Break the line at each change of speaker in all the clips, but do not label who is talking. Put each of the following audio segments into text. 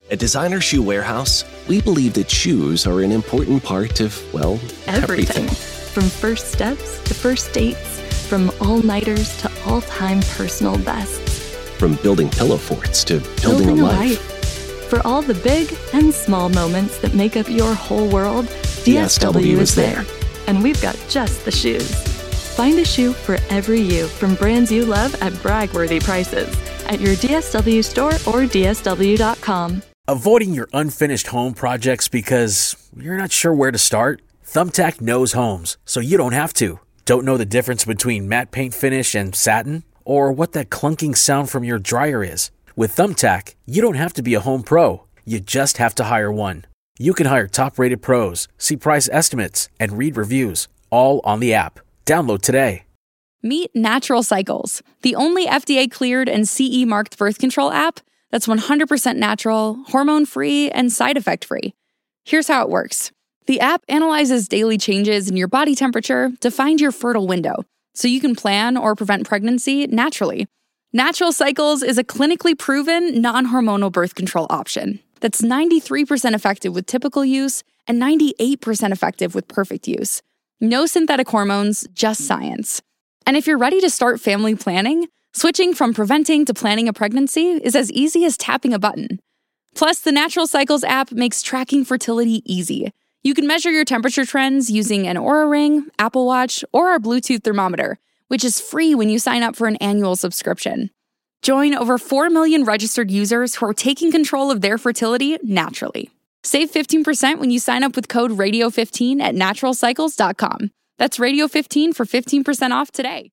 At Designer Shoe Warehouse, we believe that shoes are an important part of, well, everything.
From first steps to first dates, from all-nighters to all-time personal bests.
From building pillow forts to building a life.
For all the big and small moments that make up your whole world, DSW is there. And we've got just the shoes. Find a shoe for every you from brands you love at brag-worthy prices at your DSW store or DSW.com.
Avoiding your unfinished home projects because you're not sure where to start? Thumbtack knows homes, so you don't have to. Don't know the difference between matte paint finish and satin? Or what that clunking sound from your dryer is? With Thumbtack, you don't have to be a home pro. You just have to hire one. You can hire top-rated pros, see price estimates, and read reviews, all on the app. Download today.
Meet Natural Cycles, the only FDA-cleared and CE-marked birth control app that's 100% natural, hormone-free, and side effect-free. Here's how it works. The app analyzes daily changes in your body temperature to find your fertile window, so you can plan or prevent pregnancy naturally. Natural Cycles is a clinically proven, non-hormonal birth control option that's 93% effective with typical use and 98% effective with perfect use. No synthetic hormones, just science. And if you're ready to start family planning, switching from preventing to planning a pregnancy is as easy as tapping a button. Plus, the Natural Cycles app makes tracking fertility easy. You can measure your temperature trends using an Oura Ring, Apple Watch, or our Bluetooth thermometer, which is free when you sign up for an annual subscription. Join over 4 million registered users who are taking control of their fertility naturally. Save 15% when you sign up with code RADIO15 at naturalcycles.com. That's Radio15 for 15% off today.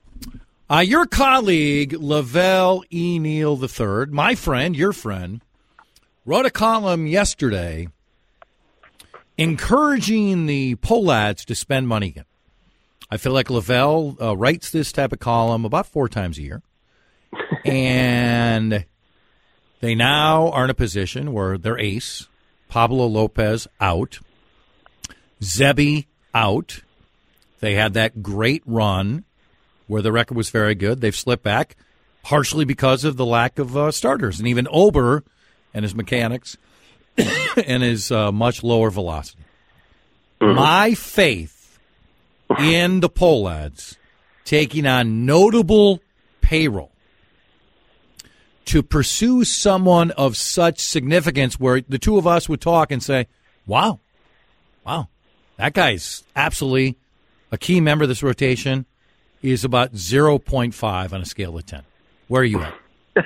Your colleague, Lavelle E. Neal III, my friend, your friend, wrote a column yesterday encouraging the Pohlads to spend money again. I feel like Lavelle writes this type of column about 4 times a year. And they now are in a position where their ace, Pablo Lopez, out. Zebby out. They had that great run where the record was very good. They've slipped back, partially because of the lack of starters. And even Ober and his mechanics and his much lower velocity. Mm-hmm. My faith in the Pohlads taking on notable payroll to pursue someone of such significance where the two of us would talk and say, wow, that guy's absolutely a key member of this rotation, is about 0.5 on a scale of 10. Where are you at?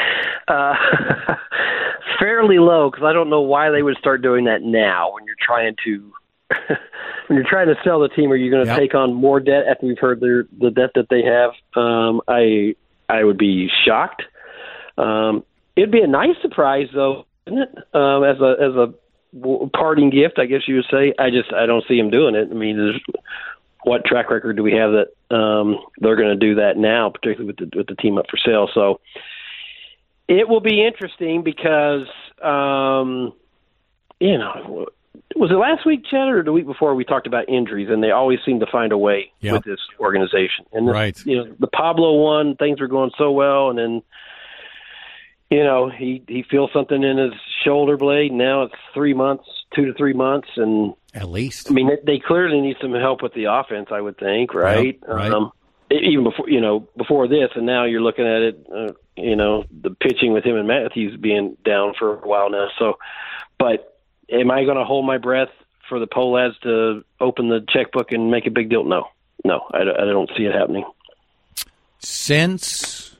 Fairly low, because I don't know why they would start doing that now when you're trying to sell the team. Are you going to take on more debt after we've heard the debt that they have? I would be shocked. It'd be a nice surprise, though, isn't it? As a parting gift, I guess you would say. I don't see him doing it. I mean, what track record do we have that they're going to do that now, particularly with the team up for sale? So it will be interesting because, was it last week, Chad, or the week before we talked about injuries, and they always seem to find a way with this organization. And
right.
The Pablo one, things were going so well, and then he feels something in his shoulder blade. Now it's 2 to 3 months, and
at least.
I mean, they clearly need some help with the offense, I would think, right?
Yep, right.
Even before this, and now you're looking at it, the pitching with him and Matthews being down for a while now. So, but am I going to hold my breath for the Pohlads to open the checkbook and make a big deal? No, I don't see it happening.
Since,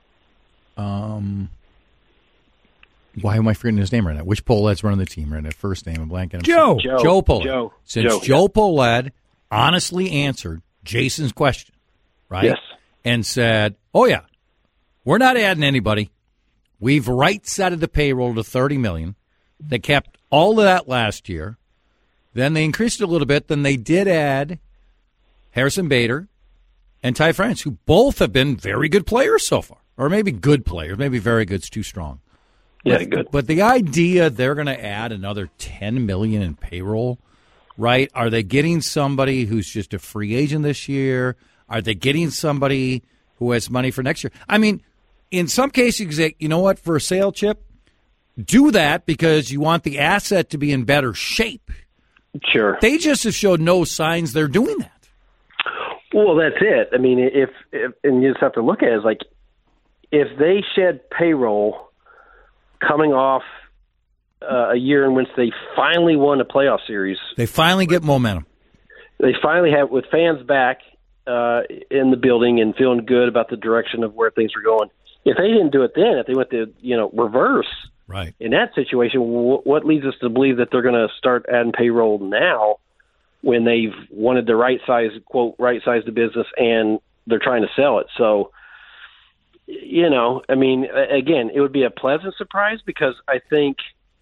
why am I forgetting his name right now? Which Pohlad's running the team right now? First name, I'm blanking. Joe Pohlad. Joe Pohlad honestly answered Jason's question, right?
Yes.
And said, oh, yeah, we're not adding anybody. We've right-sided the payroll to $30 million. They kept all of that last year. Then they increased it a little bit. Then they did add Harrison Bader and Ty France, who both have been very good players so far. Or maybe good players. Maybe very good's too strong.
Yeah, good.
But the idea they're going to add another $10 million in payroll, right? Are they getting somebody who's just a free agent this year? Are they getting somebody who has money for next year? I mean, in some cases, you say, you know what, for a sale chip, do that because you want the asset to be in better shape.
Sure.
They just have showed no signs they're doing that.
Well, that's it. I mean, if and you just have to look at it as like, if they shed payroll coming off a year in which they finally won a playoff series.
They finally get momentum.
They finally have, with fans back in the building and feeling good about the direction of where things are going. If they didn't do it then, if they went to, reverse
right
in that situation, what leads us to believe that they're going to start adding payroll now when they've wanted the right size, quote, right size the business, and they're trying to sell it? So, I mean, again, it would be a pleasant surprise because I think,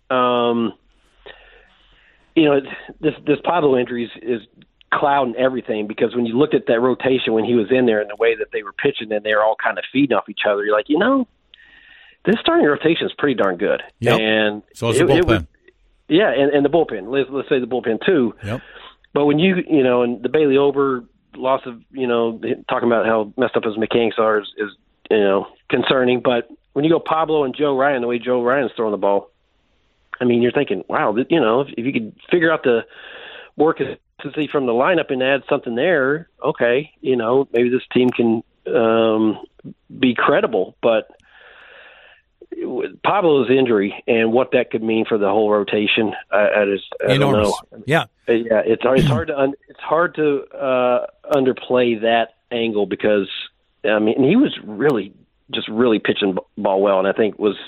this Pablo injury is clouding everything, because when you looked at that rotation when he was in there and the way that they were pitching and they were all kind of feeding off each other, you're like, this starting rotation is pretty darn good.
Yep.
And
so is the bullpen.
And the bullpen. Let's say the bullpen too.
Yep.
But when and the Bailey Ober loss of, talking about how messed up his mechanics are is concerning. But when you go Pablo and Joe Ryan, the way Joe Ryan's throwing the ball, I mean, you're thinking, wow, if you could figure out the work consistency from the lineup and add something there, okay, maybe this team can be credible. But Pablo's injury and what that could mean for the whole rotation, I don't know.
Yeah,
it's hard to underplay that angle, because I mean, he was really pitching ball well, and I think was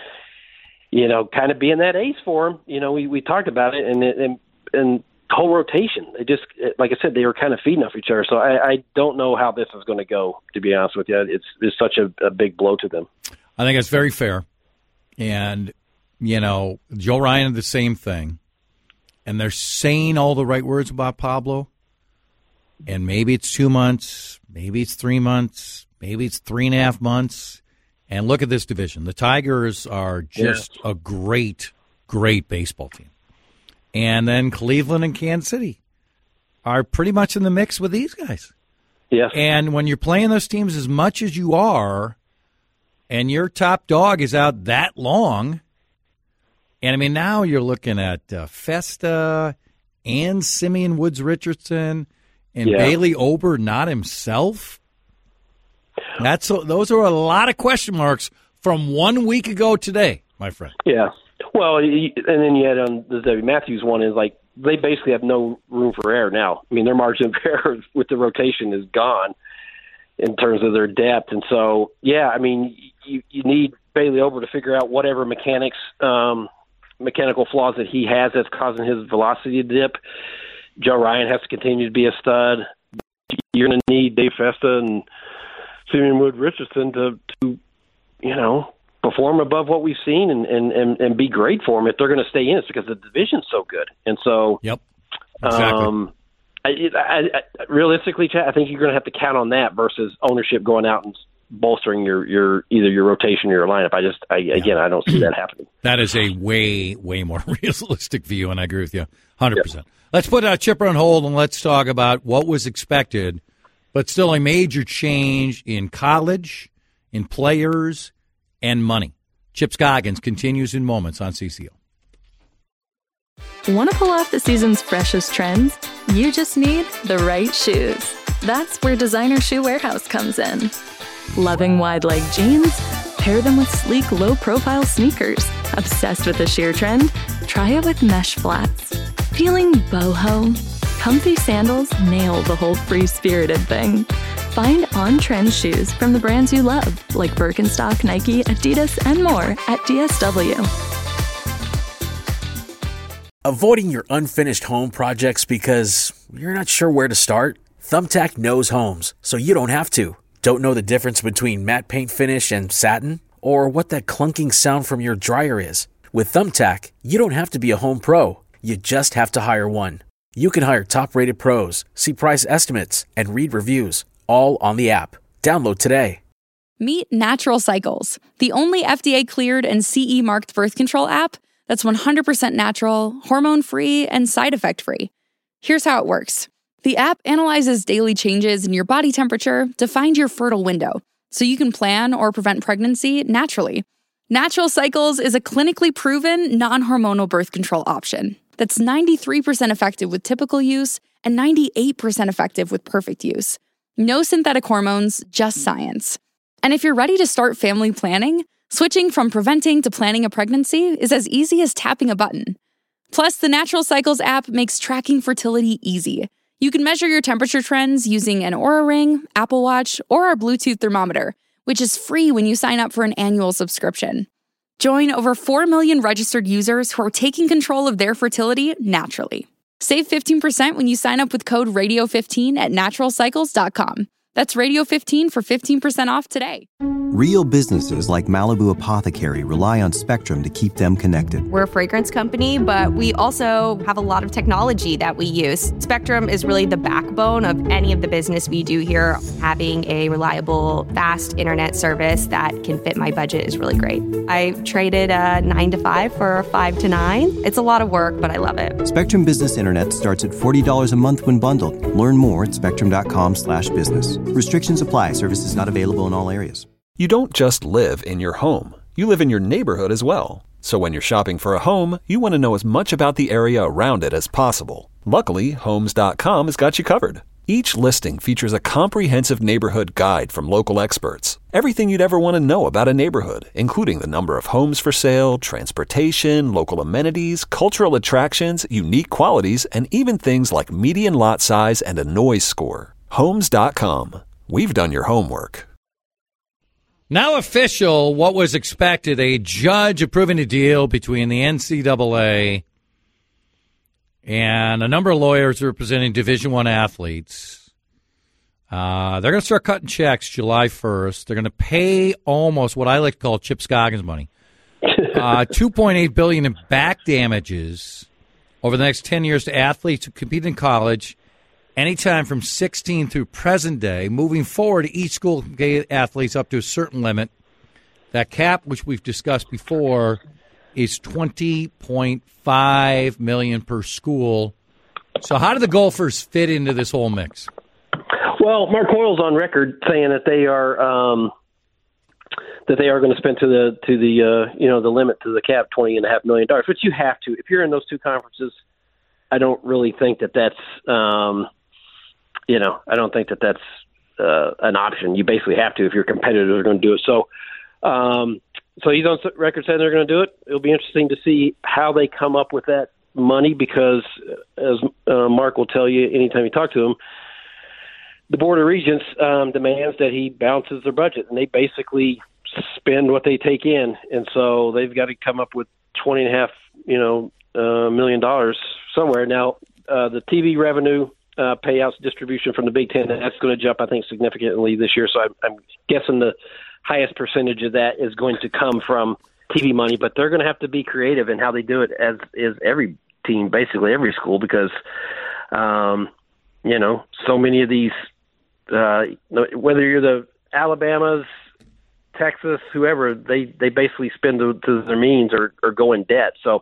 kind of being that ace for him. We talked about it, and the whole rotation, they just, like I said, they were kind of feeding off each other. So I don't know how this is going to go, to be honest with you. It's such a big blow to them.
I think it's very fair. And, Joe Ryan did the same thing. And they're saying all the right words about Pablo. And maybe it's 2 months, maybe it's 3 months, maybe it's 3.5 months. And look at this division. The Tigers are just a great, great baseball team. And then Cleveland and Kansas City are pretty much in the mix with these guys.
Yes.
And when you're playing those teams as much as you are, and your top dog is out that long, and I mean, now you're looking at Festa and Simeon Woods Richardson and Bailey Ober, not himself. Those are a lot of question marks from 1 week ago today, my friend.
Yeah. Well, and then you had on the Debbie Matthews one is like they basically have no room for error now. I mean, their margin of error with the rotation is gone in terms of their depth. And so, I mean, you need Bailey Ober to figure out whatever mechanical flaws that he has that's causing his velocity to dip. Joe Ryan has to continue to be a stud. You're going to need Dave Festa and Simeon Wood Richardson to perform above what we've seen and be great for them if they're going to stay in it, because the division's so good. And so,
yep, exactly.
Realistically, Chad, I think you're going to have to count on that versus ownership going out and bolstering your either your rotation or your lineup. I don't see that happening.
That is a way more realistic view, and I agree with you 100%. Yep. Let's put Chipper on hold and let's talk about what was expected, but still a major change in college, in players, and money. Chip Scoggins continues in moments on CCO.
Want to pull off the season's freshest trends? You just need the right shoes. That's where Designer Shoe Warehouse comes in. Loving wide-leg jeans? Pair them with sleek, low-profile sneakers. Obsessed with the sheer trend? Try it with mesh flats. Feeling boho? Comfy sandals nail the whole free-spirited thing. Find on-trend shoes from the brands you love, like Birkenstock, Nike, Adidas, and more at DSW.
Avoiding your unfinished home projects because you're not sure where to start? Thumbtack knows homes, so you don't have to. Don't know the difference between matte paint finish and satin? Or what that clunking sound from your dryer is? With Thumbtack, you don't have to be a home pro. You just have to hire one. You can hire top-rated pros, see price estimates, and read reviews, all on the app. Download today.
Meet Natural Cycles, the only FDA-cleared and CE-marked birth control app that's 100% natural, hormone-free, and side effect-free. Here's how it works. The app analyzes daily changes in your body temperature to find your fertile window, so you can plan or prevent pregnancy naturally. Natural Cycles is a clinically proven, non-hormonal birth control option that's 93% effective with typical use and 98% effective with perfect use. No synthetic hormones, just science. And if you're ready to start family planning, switching from preventing to planning a pregnancy is as easy as tapping a button. Plus, the Natural Cycles app makes tracking fertility easy. You can measure your temperature trends using an Oura Ring, Apple Watch, or our Bluetooth thermometer, which is free when you sign up for an annual subscription. Join over 4 million registered users who are taking control of their fertility naturally. Save 15% when you sign up with code RADIO15 at naturalcycles.com. That's Radio15 for 15% off today.
Real businesses like Malibu Apothecary rely on Spectrum to keep them connected.
We're a fragrance company, but we also have a lot of technology that we use. Spectrum is really the backbone of any of the business we do here. Having a reliable, fast internet service that can fit my budget is really great. I traded a 9 to 5 for a 5 to 9. It's a lot of work, but I love it.
Spectrum Business Internet starts at $40 a month when bundled. Learn more at spectrum.com/business. Restrictions apply. Services not available in all areas.
You don't just live in your home. You live in your neighborhood as well. So when you're shopping for a home, you want to know as much about the area around it as possible. Luckily, Homes.com has got you covered. Each listing features a comprehensive neighborhood guide from local experts. Everything you'd ever want to know about a neighborhood, including the number of homes for sale, transportation, local amenities, cultural attractions, unique qualities, and even things like median lot size and a noise score. Homes.com. We've done your homework.
Now official, what was expected, a judge approving a deal between the NCAA and a number of lawyers representing Division I athletes. They're going to start cutting checks July 1st. They're going to pay almost what I like to call Chip Scoggins money, $2.8 billion in back damages over the next 10 years to athletes who compete in college anytime from 16 through present day. Moving forward, each school can pay athletes up to a certain limit. That cap, which we've discussed before, is $20.5 million per school. So how do the Gophers fit into this whole mix?
Well, Mark Hoyle's on record saying that they are going to spend to the limit to the cap, $20.5 million, which you have to. If you're in those two conferences, I don't really think that's I don't think that's an option. You basically have to if your competitors are going to do it. So he's on record saying they're going to do it. It'll be interesting to see how they come up with that money because, as Mark will tell you anytime you talk to him, the Board of Regents demands that he balances their budget, and they basically spend what they take in. And so they've got to come up with $20.5 million somewhere. Now, the TV revenue payouts distribution from the Big Ten, that's going to jump, I think, significantly this year. So I'm guessing the highest percentage of that is going to come from TV money, but they're going to have to be creative in how they do it, as is every team, basically every school, because, so many of these, whether you're the Alabamas, Texas, whoever, they basically spend to their means or go in debt. So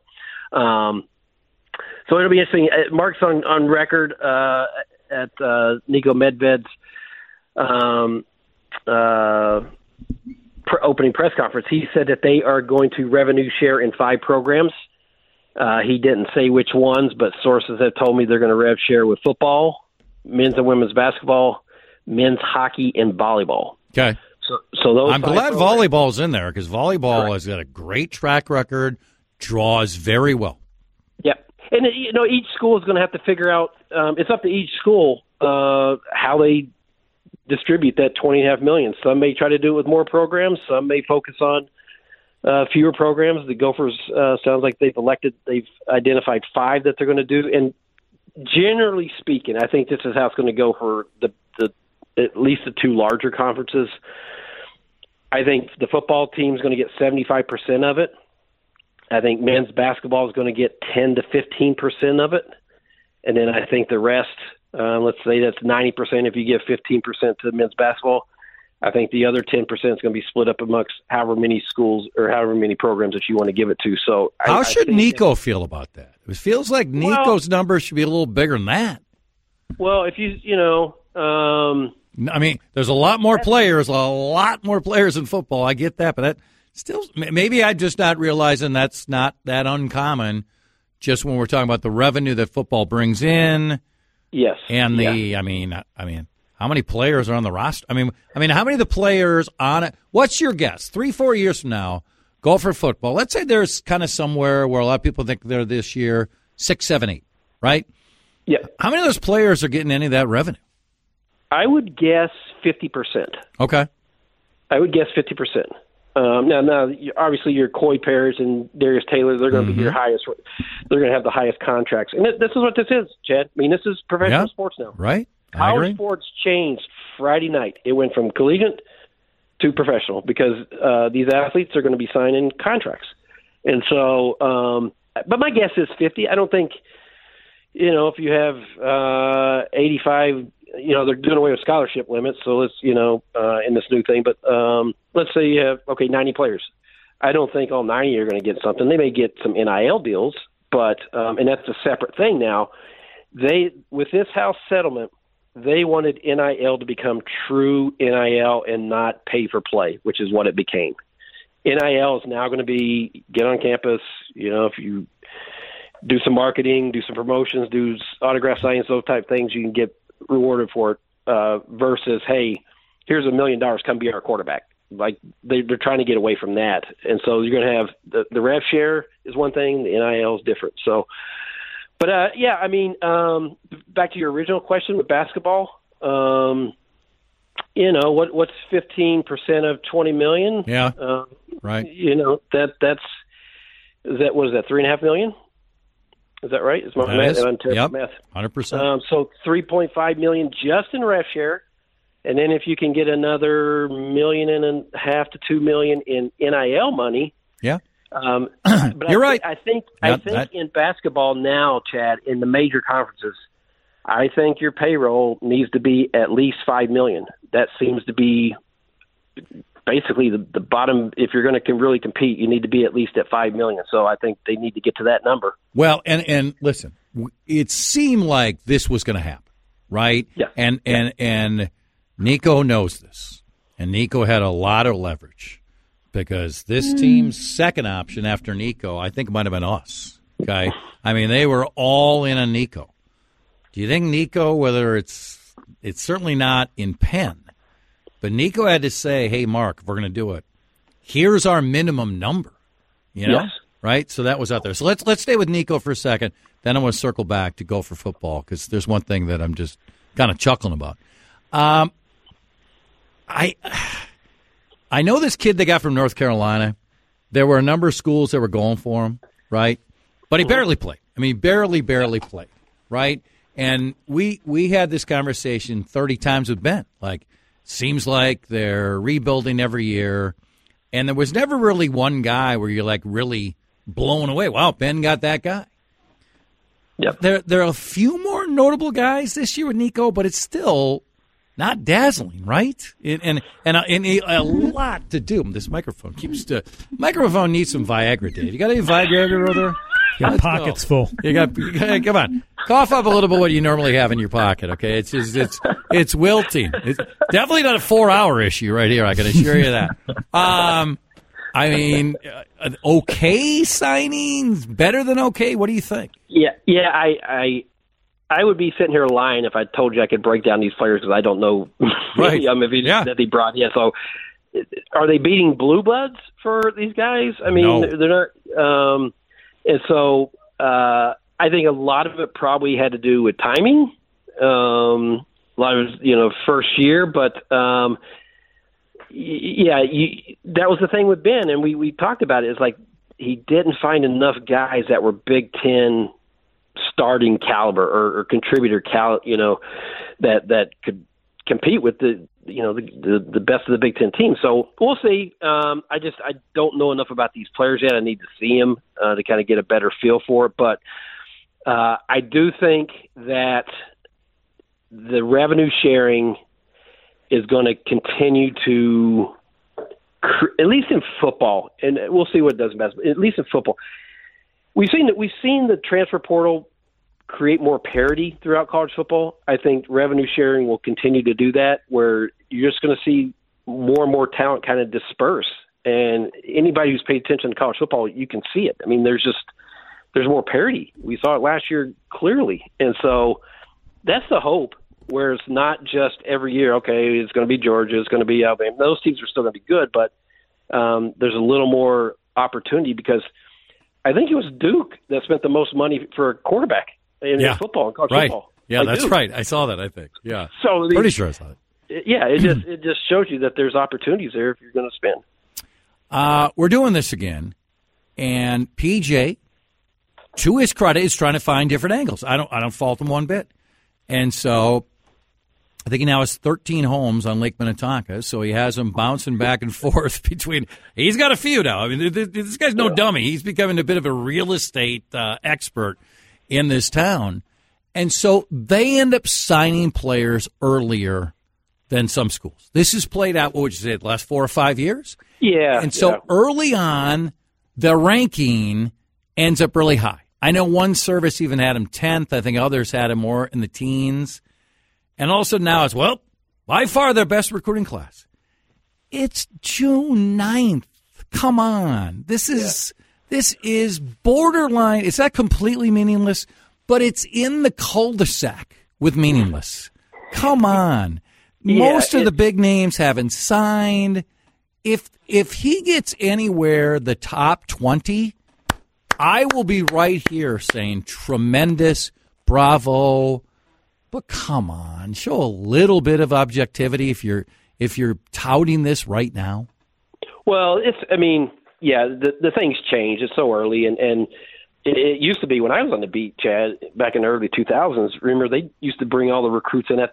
it'll be interesting. Mark's on record at Nico Medved's opening press conference. He said that they are going to revenue share in 5 programs. He didn't say which ones, but sources have told me they're going to rev share with football, men's and women's basketball, men's hockey, and volleyball.
Okay.
So those.
I'm glad volleyball's in there because volleyball has got a great track record, draws very well.
Yep. And, each school is going to have to figure out, it's up to each school how they distribute that $20.5 million. Some may try to do it with more programs. Some may focus on fewer programs. The Gophers sounds like they've identified 5 that they're going to do. And generally speaking, I think this is how it's going to go for at least the 2 larger conferences. I think the football team is going to get 75% of it. I think men's basketball is going to get 10 to 15% of it. And then I think the rest, let's say that's 90% if you give 15% to men's basketball. I think the other 10% is going to be split up amongst however many schools or however many programs that you want to give it to. So
how should Nico feel about that? It feels like Nico's numbers should be a little bigger than that.
Well, if there's a lot more players in football. I get that, but that
Still, maybe I'm just not realizing that's not that uncommon. Just when we're talking about the revenue that football brings in.
Yes.
And I mean, how many players are on the roster? I mean, how many of the players on it? What's your guess? 3-4 years from now, Gopher football. Let's say there's kind of somewhere where a lot of people think they're this year 6, 7, 8, right?
Yeah.
How many of those players are getting any of that revenue?
I would guess 50%.
Okay.
I would guess 50%. Now, obviously, your Coy Pairs and Darius Taylor, they're going to be your highest. They're going to have the highest contracts. And this is what this is, Chad. I mean, this is professional sports now.
Right.
College sports changed Friday night. It went from collegiate to professional because these athletes are going to be signing contracts. And so, but my guess is 50. I don't think, if you have 85, they're doing away with scholarship limits. So let's, in this new thing, but let's say you have, 90 players. I don't think all 90 are going to get something. They may get some NIL deals, but, and that's a separate thing now. With this House settlement, they wanted NIL to become true NIL and not pay for play, which is what it became. NIL is now going to be get on campus, if you do some marketing, do some promotions, do autograph signings, those type things, you can get rewarded for it versus, hey, here's $1 million, come be our quarterback. Like they're trying to get away from that. And so you're going to have the rev share is one thing, the NIL is different. So, but back to your original question with basketball, what's 15% of $20 million?
Yeah. Right.
That's what is that, $3.5 million? Is that right? Is my math?
Yep.
Math.
100%.
So $3.5 million just in rev share, and then if you can get another $1.5 million to $2 million in NIL money.
Yeah.
But
You're right.
I think in basketball now, Chad, in the major conferences, I think your payroll needs to be at least $5 million. That seems to be basically the bottom. If you're going to really compete, you need to be at least at $5 million. So I think they need to get to that number.
Well, and listen, it seemed like this was going to happen, right?
Yeah.
And Nico knows this, and Nico had a lot of leverage because this team's second option after Nico, I think, might have been us. Okay, I mean they were all in on Nico. Do you think Nico, whether it's certainly not in Penn, but Nico had to say, hey, Mark, if we're going to do it, here's our minimum number,
Yes.
Right? So that was out there. So let's stay with Nico for a second. Then I want to circle back to Gopher football because there's one thing that I'm just kind of chuckling about. I know this kid they got from North Carolina. There were a number of schools that were going for him, right? But he barely played. I mean, barely played, right? And we had this conversation 30 times with Ben. Like, seems like they're rebuilding every year. And there was never really one guy where you're like really blown away. Wow, Ben got that guy.
Yep.
There are a few more notable guys this year with Nico, but it's still not dazzling, right? And a lot to do. This microphone microphone needs some Viagra, Dave. You got any Viagra over there?
Your pocket's full.
You got come on. Cough up a little bit what you normally have in your pocket, okay? It's wilting. It's definitely not a 4-hour issue right here, I can assure you that. I mean, okay signings, better than okay. What do you think?
Yeah. I would be sitting here lying if I told you I could break down these players because I don't know
right.
that they brought. Yeah, so are they beating blue bloods for these guys? I mean,
no.
They're not. And so I think a lot of it probably had to do with timing. A lot of it, first year, but that was the thing with Ben, and we talked about it. It's like he didn't find enough guys that were Big Ten starting caliber or contributor that could compete with the best of the Big Ten team. So we'll see. I don't know enough about these players yet. I need to see them to kind of get a better feel for it. But I do think that the revenue sharing is going to continue to, at least in football, and we'll see what it does in basketball. At least in football, we've seen the transfer portal create more parity throughout college football. I think revenue sharing will continue to do that, where you're just going to see more and more talent kind of disperse. And anybody who's paid attention to college football, you can see it. I mean, there's more parity. We saw it last year clearly. And so that's the hope, where it's not just every year, okay, it's going to be Georgia, it's going to be Alabama. Those teams are still going to be good, but there's a little more opportunity, because I think it was Duke that spent the most money for a quarterback in football, in college football.
Yeah, that's Duke. Right. I saw that, I think. Yeah.
So
pretty sure I saw it.
Yeah, it just shows you that there's opportunities there if you're going to spend.
We're doing this again, and PJ, to his credit, is trying to find different angles. I don't fault him one bit. And so I think he now has 13 homes on Lake Minnetonka, so he has them bouncing back and forth between. He's got a few now. I mean, this guy's no dummy. He's becoming a bit of a real estate expert in this town. And so they end up signing players earlier than some schools. This has played out, what would you say, the last 4 or 5 years?
Yeah.
And so early on, the ranking ends up really high. I know one service even had him 10th. I think others had him more in the teens. And also now it's, well, by far their best recruiting class. It's June 9th. Come on. This is borderline. It's not completely meaningless, but it's in the cul-de-sac with meaningless. Come on. Most of the big names haven't signed. If he gets anywhere the top 20, I will be right here saying tremendous, bravo. But come on, show a little bit of objectivity if you're touting this right now.
Well, the things change. It's so early, and it used to be when I was on the beat, Chad, back in the early 2000s. Remember, they used to bring all the recruits in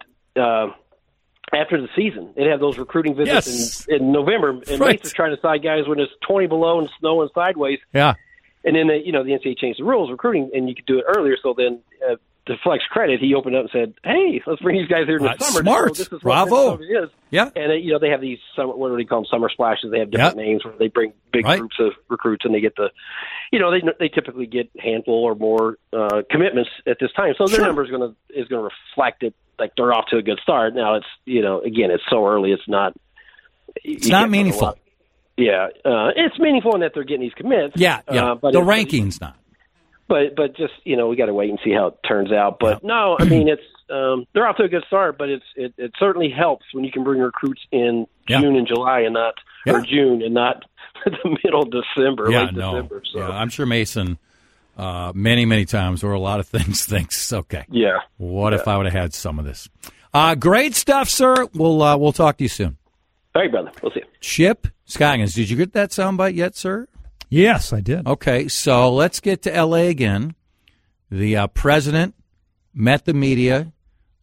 after the season. They'd have those recruiting visits in November, and Mace's trying to sign guys when it's 20 below and snowing sideways.
Yeah. And
then, the NCAA changed the rules recruiting, and you could do it earlier. So then, to Flex credit, he opened up and said, hey, let's bring these guys here in the summer.
Smart.
This is
bravo.
What Minnesota is.
Yeah.
And, they have these, what do they call them, summer splashes. They have different names where they bring big groups of recruits, and they get they typically get a handful or more commitments at this time. So their number is going to reflect it, like they're off to a good start. Now it's, again, it's so early. It's not.
It's not meaningful.
Yeah, it's meaningful in that they're getting these commits.
Yeah. But the ranking's not.
But just we got to wait and see how it turns out. But no, I mean it's they're off to a good start. But it certainly helps when you can bring recruits in June and July and not or June and not the middle of December, late December. So.
Yeah, I'm sure Mason many times or a lot of things thinks, okay, what if I would have had some of this? Great stuff, sir. We'll talk to you soon.
All right, brother. We'll see you.
Chip Scoggins, did you get that soundbite yet, sir?
Yes, I did.
Okay, so let's get to L.A. again. The president met the media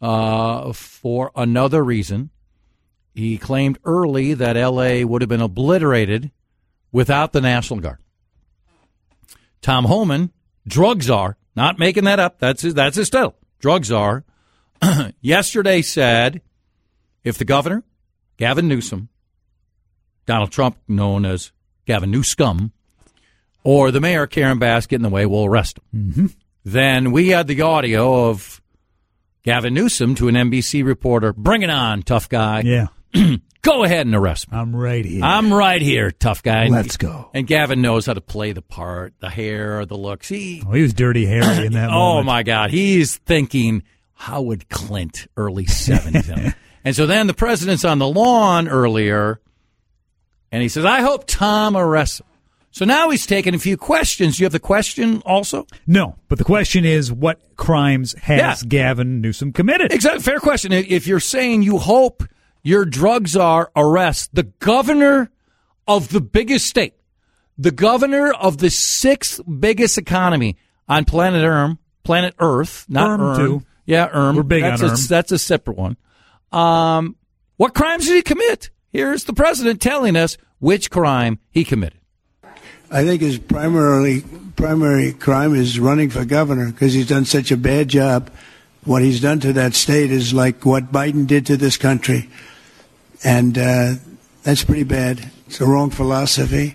for another reason. He claimed early that L.A. would have been obliterated without the National Guard. Tom Homan, drug czar, not making that up. That's his title. Drug czar. Yesterday said if the governor, Gavin Newsom, Donald Trump, known as Gavin Newscum, or the mayor, Karen Bass, get in the way, we'll arrest him.
Mm-hmm.
Then we had the audio of Gavin Newsom to an NBC reporter, bring it on, tough guy.
Yeah.
Go ahead and arrest me.
I'm right here.
I'm right here, tough guy.
Let's go.
And Gavin knows how to play the part, the hair, the looks.
He was Dirty Harry in that moment.
Oh, my God. He's thinking, Howard Clint, early 70s. And so then the president's on the lawn earlier, and he says, I hope Tom arrests him. So now he's taking a few questions. Do you have the question also?
No, but the question is, what crimes has Gavin Newsom committed?
Exactly. Fair question. If you're saying you hope your drug czar arrests the governor of the biggest state, the governor of the 6th biggest economy on planet Earth, not
Erm, too.
Yeah, Erm.
We're big on Erm.
That's a separate one. What crimes did he commit? Here's the president telling us which crime he committed.
I think his primary crime is running for governor because he's done such a bad job. What he's done to that state is like what Biden did to this country. And that's pretty bad. It's the wrong philosophy.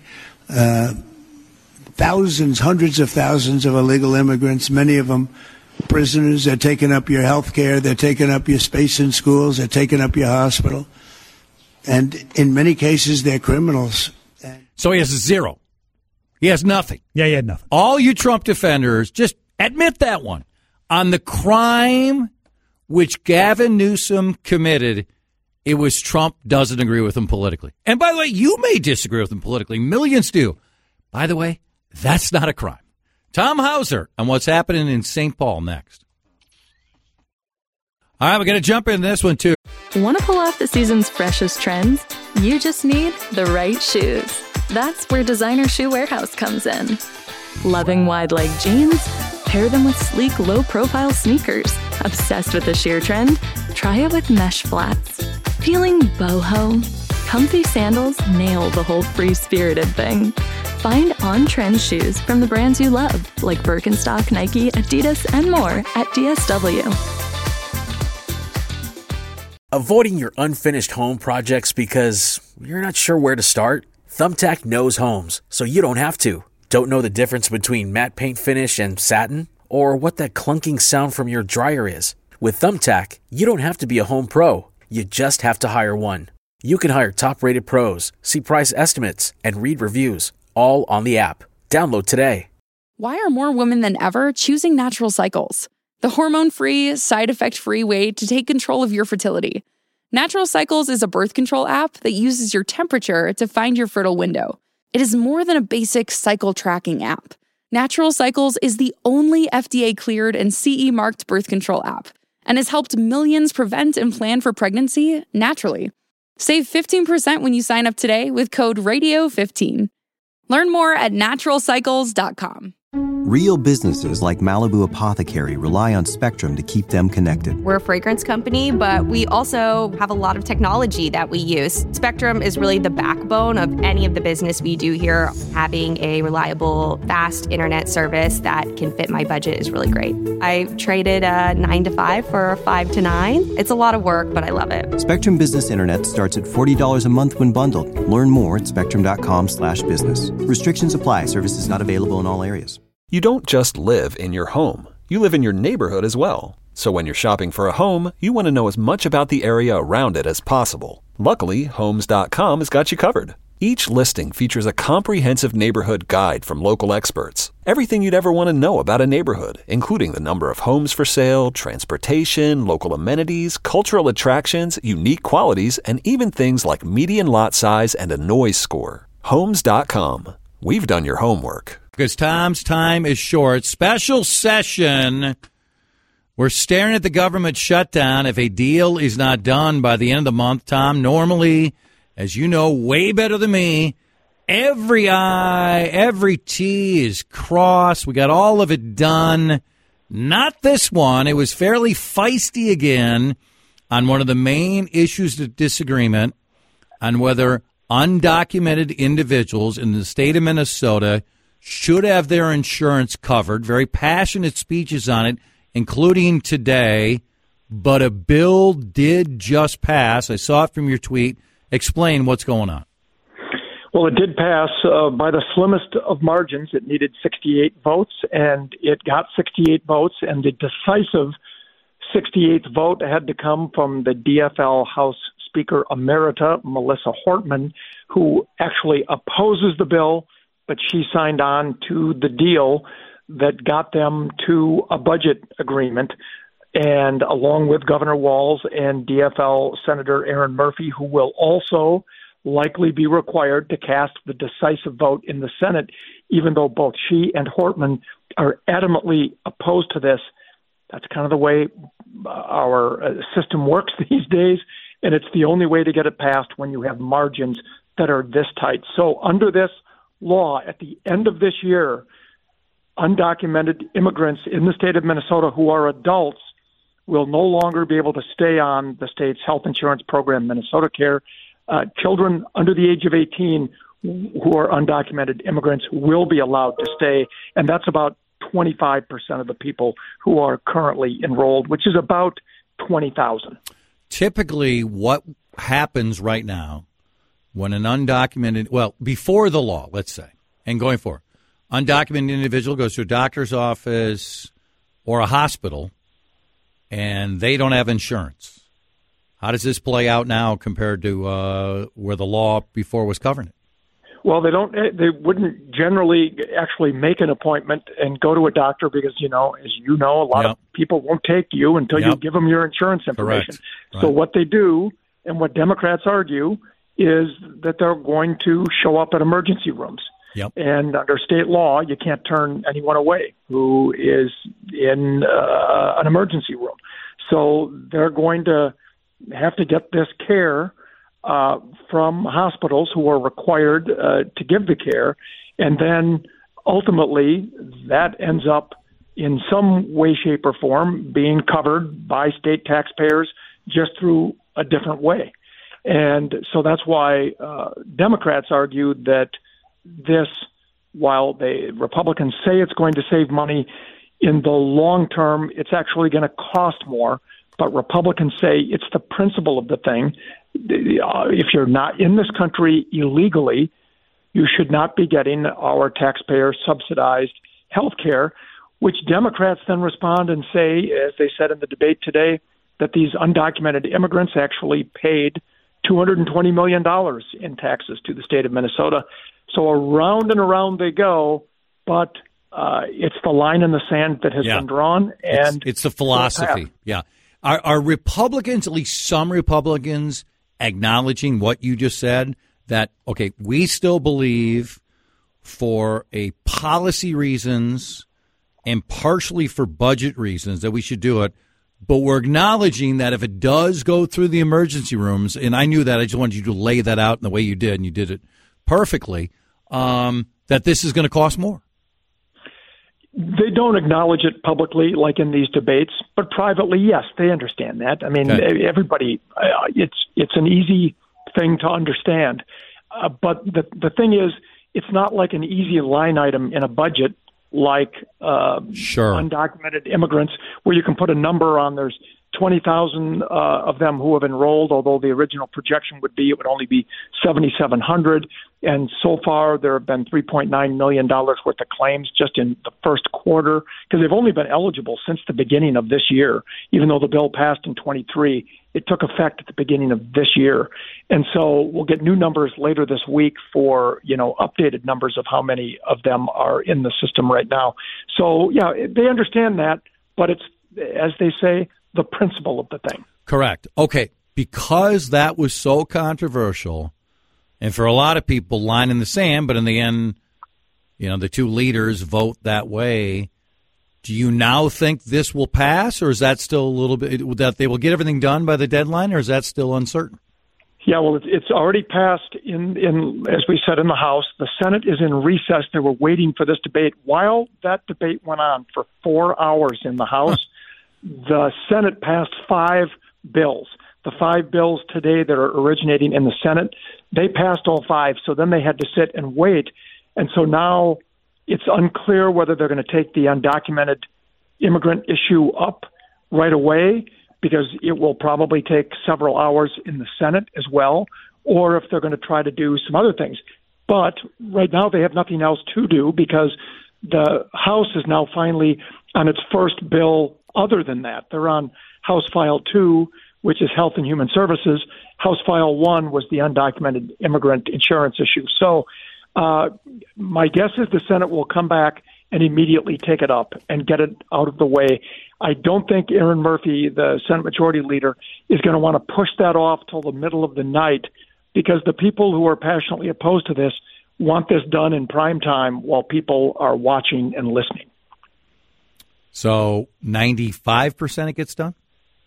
Thousands, hundreds of thousands of illegal immigrants, many of them prisoners. They're taking up your health care. They're taking up your space in schools. They're taking up your hospital. And in many cases, they're criminals.
So he has 0. He has nothing.
Yeah, he had nothing.
All you Trump defenders, just admit that one. On the crime which Gavin Newsom committed, it was Trump doesn't agree with him politically. And by the way, you may disagree with him politically. Millions do. By the way, that's not a crime. Tom Hauser on what's happening in St. Paul next. All right, we're going to jump into this one, too.
Want to pull off the season's freshest trends? You just need the right shoes. That's where Designer Shoe Warehouse comes in. Loving wide-leg jeans? Pair them with sleek, low-profile sneakers. Obsessed with the sheer trend? Try it with mesh flats. Feeling boho? Comfy sandals nail the whole free-spirited thing. Find on-trend shoes from the brands you love, like Birkenstock, Nike, Adidas, and more at DSW.
Avoiding your unfinished home projects because you're not sure where to start? Thumbtack knows homes, so you don't have to. Don't know the difference between matte paint finish and satin? Or what that clunking sound from your dryer is? With Thumbtack, you don't have to be a home pro. You just have to hire one. You can hire top-rated pros, see price estimates, and read reviews, all on the app. Download today.
Why are more women than ever choosing Natural Cycles? The hormone-free, side-effect-free way to take control of your fertility. Natural Cycles is a birth control app that uses your temperature to find your fertile window. It is more than a basic cycle tracking app. Natural Cycles is the only FDA-cleared and CE-marked birth control app and has helped millions prevent and plan for pregnancy naturally. Save 15% when you sign up today with code RADIO15. Learn more at naturalcycles.com.
Real businesses like Malibu Apothecary rely on Spectrum to keep them connected.
We're a fragrance company, but we also have a lot of technology that we use. Spectrum is really the backbone of any of the business we do here. Having a reliable, fast internet service that can fit my budget is really great. I traded a 9 to 5 for a 5 to 9. It's a lot of work, but I love it.
Spectrum Business Internet starts at $40 a month when bundled. Learn more at spectrum.com/business. Restrictions apply. Services not available in all areas.
You don't just live in your home. You live in your neighborhood as well. So when you're shopping for a home, you want to know as much about the area around it as possible. Luckily, Homes.com has got you covered. Each listing features a comprehensive neighborhood guide from local experts. Everything you'd ever want to know about a neighborhood, including the number of homes for sale, transportation, local amenities, cultural attractions, unique qualities, and even things like median lot size and a noise score. Homes.com. We've done your homework.
Because Tom's time is short. Special session. We're staring at the government shutdown if a deal is not done by the end of the month. Tom, normally, as you know, way better than me, every I, every T is crossed. We got all of it done. Not this one. It was fairly feisty again on one of the main issues of disagreement on whether undocumented individuals in the state of Minnesota should have their insurance covered. Very passionate speeches on it, including today. But a bill did just pass. I saw it from your tweet. Explain what's going on.
Well, it did pass by the slimmest of margins. It needed 68 votes, and it got 68 votes. And the decisive 68th vote had to come from the DFL House Speaker Emerita, Melissa Hortman, who actually opposes the bill, but she signed on to the deal that got them to a budget agreement. And along with Governor Walz and DFL Senator Aaron Murphy, who will also likely be required to cast the decisive vote in the Senate, even though both she and Hortman are adamantly opposed to this. That's kind of the way our system works these days, and it's the only way to get it passed when you have margins that are this tight. So under this law, at the end of this year, undocumented immigrants in the state of Minnesota who are adults will no longer be able to stay on the state's health insurance program, Minnesota Care. Children under the age of 18 who are undocumented immigrants will be allowed to stay, and that's about 25% of the people who are currently enrolled, which is about 20,000.
Typically, what happens right now when an undocumented, well, before the law, let's say, and going forward, undocumented individual goes to a doctor's office or a hospital and they don't have insurance. How does this play out now compared to where the law before was covering it?
Well, they wouldn't generally actually make an appointment and go to a doctor because, as you know, a lot of people won't take you until you give them your insurance information. Right. So what they do, and what Democrats argue, is that they're going to show up at emergency rooms.
Yep.
And under state law, you can't turn anyone away who is in an emergency room. So they're going to have to get this care from hospitals who are required to give the care. And then ultimately that ends up in some way, shape, or form being covered by state taxpayers just through a different way. And so that's why Democrats argue that this, while the Republicans say it's going to save money, in the long term, it's actually going to cost more. But Republicans say it's the principle of the thing. If you're not in this country illegally, you should not be getting our taxpayer-subsidized health care, which Democrats then respond and say, as they said in the debate today, that these undocumented immigrants actually paid $220 million in taxes to the state of Minnesota. So around and around they go, but it's the line in the sand that has been drawn. And
it's the philosophy. Yeah. Are Republicans, at least some Republicans, acknowledging what you just said, that, okay, we still believe for a policy reasons and partially for budget reasons that we should do it, but we're acknowledging that if it does go through the emergency rooms, and I knew that, I just wanted you to lay that out in the way you did, and you did it perfectly, that this is going to cost more.
They don't acknowledge it publicly like in these debates, but privately, yes, they understand that. I mean, everybody, it's an easy thing to understand. But the thing is, it's not like an easy line item in a budget like undocumented immigrants, where you can put a number on. There's 20,000 of them who have enrolled, although the original projection would be it would only be 7,700. And so far, there have been $3.9 million worth of claims just in the first quarter, because they've only been eligible since the beginning of this year. Even though the bill passed in 23, it took effect at the beginning of this year. And so we'll get new numbers later this week for, updated numbers of how many of them are in the system right now. So, yeah, they understand that, but it's, as they say, the principle of the thing.
Correct. Okay. Because that was so controversial, and for a lot of people, line in the sand, but in the end, the two leaders vote that way. Do you now think this will pass, or is that still a little bit, that they will get everything done by the deadline, or is that still uncertain?
Yeah, well, it's already passed in, as we said, in the House. The Senate is in recess. They were waiting for this debate. While that debate went on for 4 hours in the House, the Senate passed 5 bills. The 5 bills today that are originating in the Senate, they passed all 5. So then they had to sit and wait. And so now it's unclear whether they're going to take the undocumented immigrant issue up right away, because it will probably take several hours in the Senate as well, or if they're going to try to do some other things. But right now they have nothing else to do, because the House is now finally on its first bill other than that. They're on House File 2, which is Health and Human Services. House File 1 was the undocumented immigrant insurance issue. So my guess is the Senate will come back and immediately take it up and get it out of the way. I don't think Aaron Murphy, the Senate Majority Leader, is going to want to push that off till the middle of the night, because the people who are passionately opposed to this want this done in prime time while people are watching and listening.
So 95% it gets done?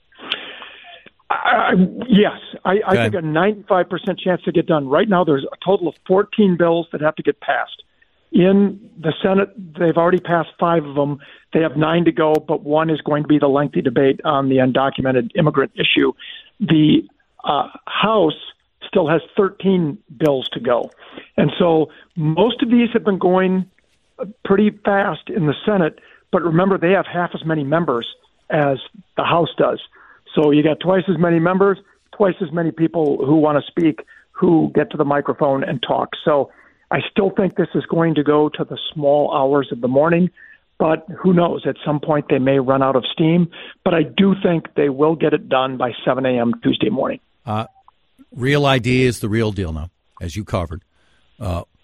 Yes. I think a 95% chance to get done. Right now there's a total of 14 bills that have to get passed. In the Senate, they've already passed 5 of them. They have 9 to go, but 1 is going to be the lengthy debate on the undocumented immigrant issue. The House still has 13 bills to go. And so most of these have been going pretty fast in the Senate, but remember, they have half as many members as the House does. So you got twice as many members, twice as many people who want to speak, who get to the microphone and talk. So I still think this is going to go to the small hours of the morning, but who knows? At some point they may run out of steam. But I do think they will get it done by 7 a.m. Tuesday morning.
Real ID is the real deal now, as you covered.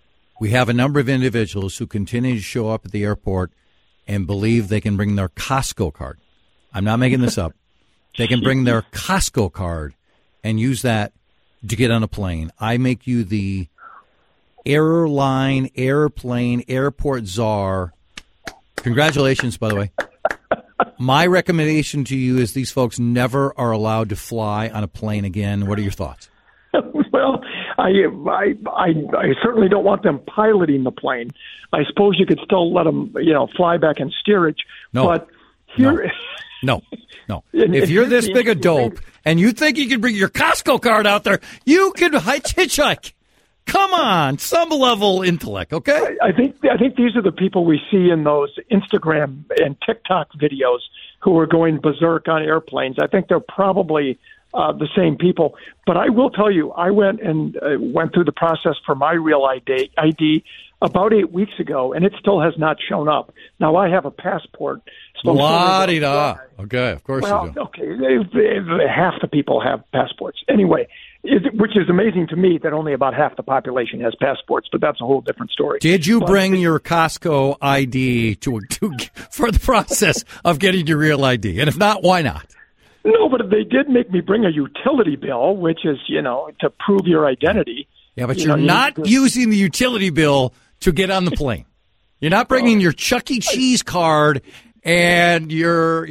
We have a number of individuals who continue to show up at the airport and believe they can bring their Costco card. I'm not making this up. They can bring their Costco card and use that to get on a plane. I make you the airplane, airport czar. Congratulations, by the way. My recommendation to you is these folks never are allowed to fly on a plane again. What are your thoughts?
Well, I certainly don't want them piloting the plane. I suppose you could still let them, fly back in steerage.
No.
But here,
No. If you're this big a dope and you think you can bring your Costco card out there, you can hitchhike. Come on, some level intellect, okay?
I think these are the people we see in those Instagram and TikTok videos who are going berserk on airplanes. I think they're probably the same people. But I will tell you, I went through the process for my real ID about 8 weeks ago, and it still has not shown up. Now, I have a passport. So
La-di-da. Okay, of course you do.
Okay, half the people have passports. Anyway, which is amazing to me that only about half the population has passports, but that's a whole different story.
Did you bring your Costco ID for the process of getting your real ID? And if not, why not?
No, but they did make me bring a utility bill, which is, to prove your identity.
Yeah, but you're not using the utility bill to get on the plane. You're not bringing your Chuck E. Cheese card and your,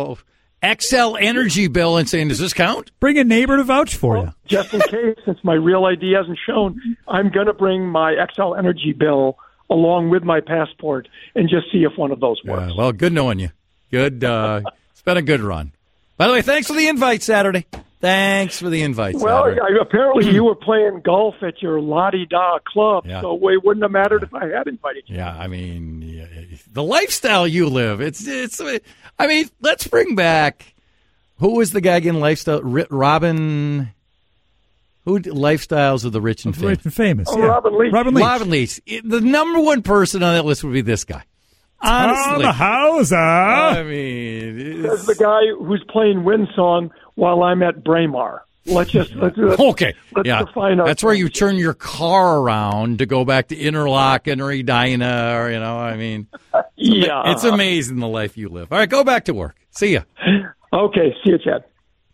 XL Energy bill and saying, does this count?
Bring a neighbor to vouch for you.
Just in case, since my real ID hasn't shown, I'm going to bring my XL Energy bill along with my passport and just see if one of those works.
Well, good knowing you. Good. It's been a good run. By the way, thanks for the invite Saturday. Thanks for the invite Saturday.
Well, apparently you were playing golf at your La-di-da club, so it wouldn't have mattered if I had invited you.
Yeah, I mean, the lifestyle you live, it's. I mean, let's bring back, who was the guy again, lifestyle, Robin, who Lifestyles of the Rich and Famous?
Rich and Famous,
yeah. Robin Leach.
Robin Leach. The number one person on that list would be this guy. Honestly.
Tom Hauser.
I mean,
that's the guy who's playing Windsong while I'm at Braemar. Let's define our.
That's where you turn your car around to go back to Interlochen or Edina, or it's amazing the life you live. All right, go back to work. See ya.
Okay, see you, Chad.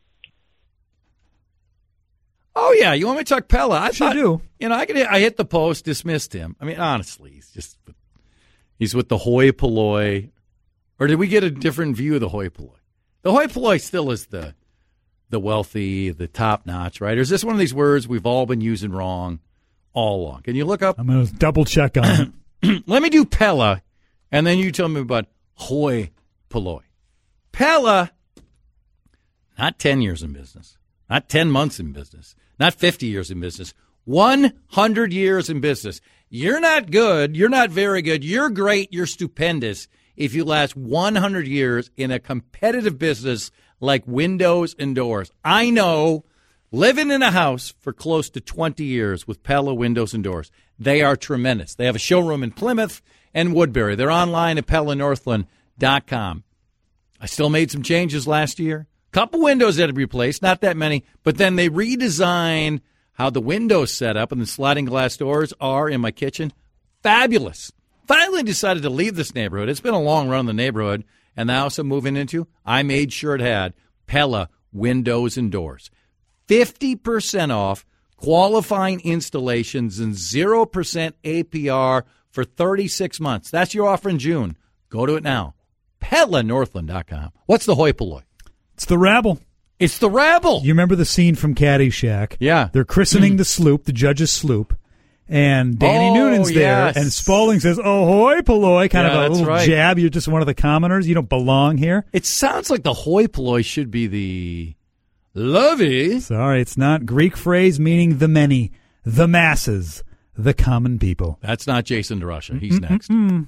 Oh yeah, you want me to talk Pella? I
do.
I hit the post, dismissed him. I mean, honestly, he's with the hoi polloi, or did we get a different view of the hoi polloi? The hoi polloi still is the wealthy, the top notch, right? Or is this one of these words we've all been using wrong all along? Can you look up?
I'm going to double check on
it. Let me do Pella, and then you tell me about hoi polloi. Pella, not 10 years in business, not 10 months in business, not 50 years in business, 100 years in business. You're not good. You're not very good. You're great. You're stupendous if you last 100 years in a competitive business like windows and doors. I know, living in a house for close to 20 years with Pella Windows and Doors. They are tremendous. They have a showroom in Plymouth and Woodbury. They're online at PellaNorthland.com. I still made some changes last year. Couple windows that had replaced, not that many, but then they redesigned how the windows set up and the sliding glass doors are in my kitchen. Fabulous. Finally decided to leave this neighborhood. It's been a long run in the neighborhood, and the house I'm moving into, I made sure it had Pella Windows and Doors. 50% off qualifying installations and 0% APR for 36 months. That's your offer in June. Go to it now. PellaNorthland.com. What's the hoi polloi?
It's the rabble.
It's the rabble.
You remember the scene from Caddyshack?
Yeah.
They're christening the sloop, the judge's sloop, and Danny Noonan's there, and Spaulding says, "Ahoy, polloi," kind of a little jab. You're just one of the commoners. You don't belong here.
It sounds like the hoi polloi should be the lovey.
Sorry, it's not. Greek phrase meaning the many, the masses, the common people.
That's not Jason DeRusha. He's next. And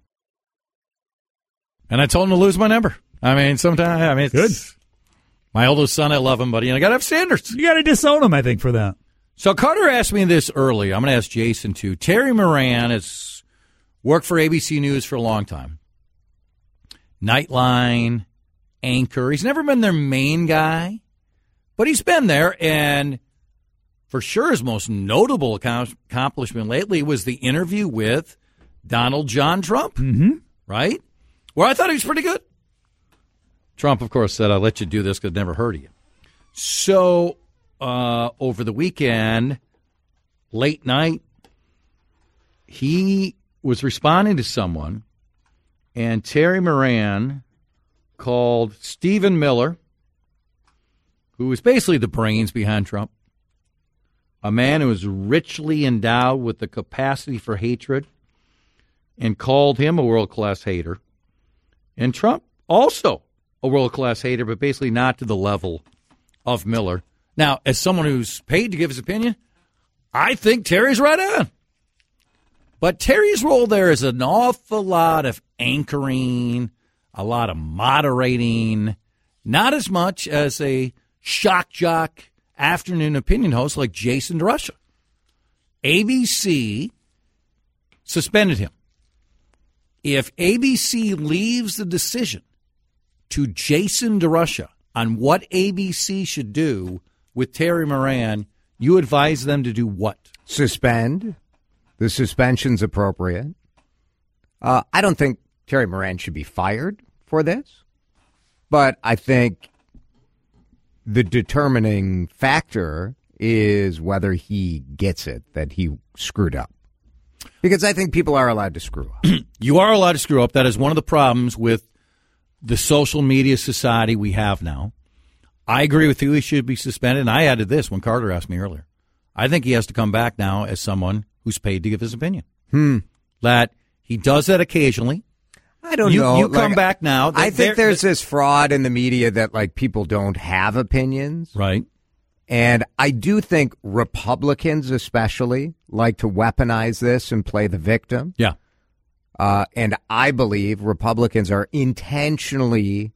I told him to lose my number. I mean, sometimes, it's
good.
My oldest son, I love him, but I got to have standards.
You got to disown him, I think, for that.
So Carter asked me this earlier. I'm going to ask Jason, too. Terry Moran has worked for ABC News for a long time. Nightline, anchor. He's never been their main guy, but he's been there. And for sure his most notable accomplishment lately was the interview with Donald John Trump, right? Where I thought he was pretty good. Trump, of course, said, I'll let you do this because I've never heard of you. So over the weekend, late night, he was responding to someone, and Terry Moran called Stephen Miller, who was basically the brains behind Trump, a man who was richly endowed with the capacity for hatred, and called him a world-class hater. And Trump also a world-class hater, but basically not to the level of Miller. Now, as someone who's paid to give his opinion, I think Terry's right on. But Terry's role there is an awful lot of anchoring, a lot of moderating, not as much as a shock jock afternoon opinion host like Jason DeRusha. ABC suspended him. If ABC leaves the decision to Jason DeRusha on what ABC should do with Terry Moran, you advise them to do what?
Suspend. The suspension's appropriate. I don't think Terry Moran should be fired for this, but I think the determining factor is whether he gets it that he screwed up. Because I think people are allowed to screw up.
You are allowed to screw up. That is one of the problems with the social media society we have now. I agree with you. He should be suspended. And I added this when Carter asked me earlier. I think he has to come back now as someone who's paid to give his opinion. That he does that occasionally.
I don't know.
You come back now.
I think there's this fraud in the media that like people don't have opinions.
Right.
And I do think Republicans especially like to weaponize this and play the victim.
Yeah.
And I believe Republicans are intentionally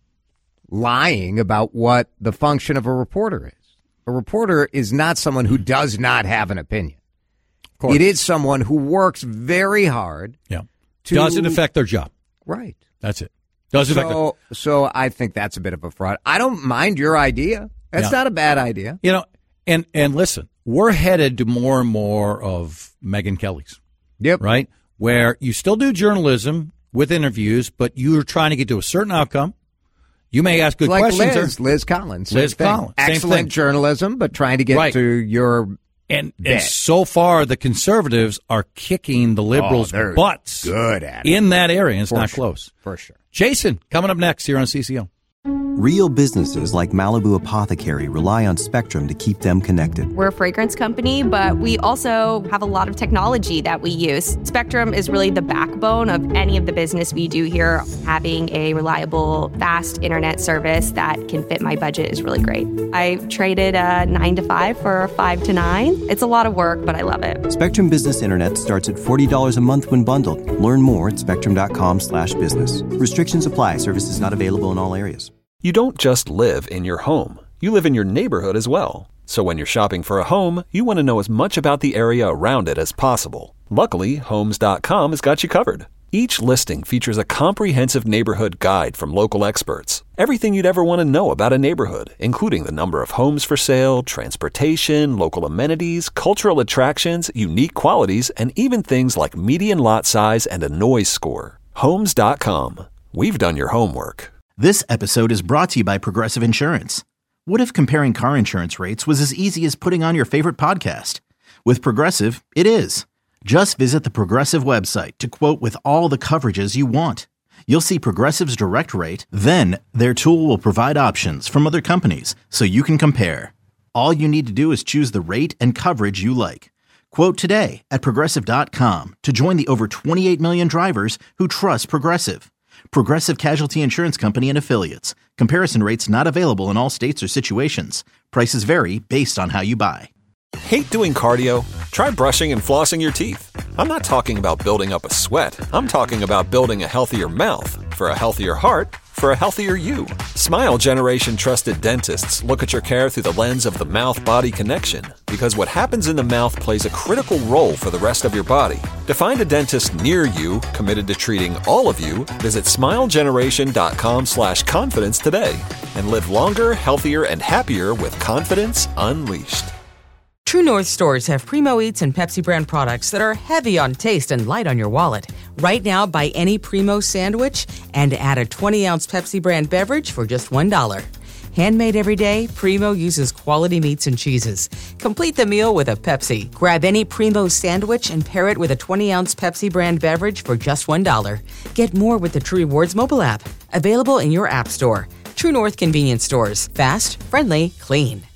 lying about what the function of a reporter is. A reporter is not someone who does not have an opinion.
Of course.
It is someone who works very hard.
Yeah. Doesn't affect their job.
Right.
That's it. Doesn't affect
So I think that's a bit of a fraud. I don't mind your idea. That's not a bad idea.
You know, and listen, we're headed to more and more of Megyn Kelly's.
Yep.
Right? Where you still do journalism with interviews, but you're trying to get to a certain outcome. You may ask good questions.
Liz Collins.
Liz Collins.
Excellent journalism, but trying to get to your
and so far, the conservatives are kicking the liberals' butts
good at it.
In that area. And it's not close.
For sure.
Jason, coming up next here on CCO.
Real businesses like Malibu Apothecary rely on Spectrum to keep them connected.
We're a fragrance company, but we also have a lot of technology that we use. Spectrum is really the backbone of any of the business we do here. Having a reliable, fast internet service that can fit my budget is really great. I traded a 9 to 5 for a 5 to 9. It's a lot of work, but I love it.
Spectrum Business Internet starts at $40 a month when bundled. Learn more at spectrum.com/business. Restrictions apply. Services not available in all areas.
You don't just live in your home. You live in your neighborhood as well. So when you're shopping for a home, you want to know as much about the area around it as possible. Luckily, Homes.com has got you covered. Each listing features a comprehensive neighborhood guide from local experts. Everything you'd ever want to know about a neighborhood, including the number of homes for sale, transportation, local amenities, cultural attractions, unique qualities, and even things like median lot size and a noise score. Homes.com. We've done your homework.
This episode is brought to you by Progressive Insurance. What if comparing car insurance rates was as easy as putting on your favorite podcast? With Progressive, it is. Just visit the Progressive website to quote with all the coverages you want. You'll see Progressive's direct rate, then their tool will provide options from other companies so you can compare. All you need to do is choose the rate and coverage you like. Quote today at Progressive.com to join the over 28 million drivers who trust Progressive. Progressive Casualty Insurance Company and Affiliates. Comparison rates not available in all states or situations. Prices vary based on how you buy.
Hate doing cardio? Try brushing and flossing your teeth. I'm not talking about building up a sweat. I'm talking about building a healthier mouth. For a healthier heart, for a healthier you. Smile Generation trusted dentists look at your care through the lens of the mouth-body connection, because what happens in the mouth plays a critical role for the rest of your body. To find a dentist near you committed to treating all of you, visit smilegeneration.com/confidence today and live longer, healthier, and happier with confidence unleashed.
True North stores have Primo Eats and Pepsi brand products that are heavy on taste and light on your wallet. Right now, buy any Primo sandwich and add a 20-ounce Pepsi brand beverage for just $1. Handmade every day, Primo uses quality meats and cheeses. Complete the meal with a Pepsi. Grab any Primo sandwich and pair it with a 20-ounce Pepsi brand beverage for just $1. Get more with the True Rewards mobile app. Available in your app store. True North convenience stores. Fast, friendly, clean.